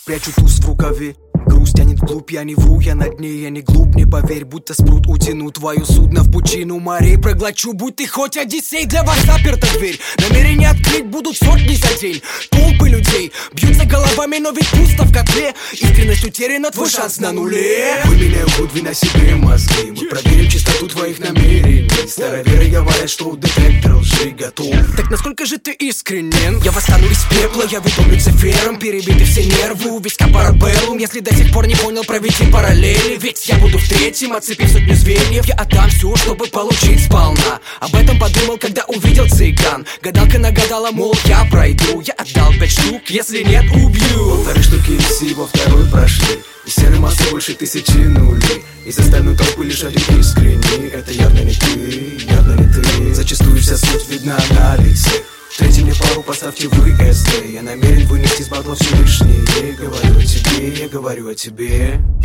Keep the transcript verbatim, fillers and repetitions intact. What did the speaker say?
Прячу туз в рукаве. Грусть тянет вглубь, я не вру, я на дне, я не глуп, не поверь, будто спрут утяну твое судно в пучину морей. Проглочу, будь ты хоть Одиссей, для вас заперта дверь. Намерения открыть будут сотни за день. Толпы людей бьются головами, но ведь пусто в котле. Искренность утеряна, твой шанс на нуле. Выменяю гудви на себе мозги, мы проверим чистоту твоих намерений. Староверы говорят, что у детектора лжи готов. Так насколько же ты искренен? Я восстану из пепла, я выйду Люцифером. Перебиты все нервы, у виска парабеллум. Если до сих пор не понял, проведи параллели. Ведь я буду в третьем, отцепив сотню звеньев. Я отдам все, чтобы получить сполна. Об этом подумал, когда увидел цыган. Гадалка нагадала, мол, я пройду. Я отдал пять штук, если нет, убью. Полторы штуки ИСИ во второй прошли. И серой массы больше тысячи нулей. Из остальной толпы лишь один искренний. Это явно не ты, явно не ты. Зачастую вся суть видна на лице. Третий мне пару поставьте вы СД. Я намерен вынести из бабла все лишнее. Говорю о тебе, я говорю о тебе.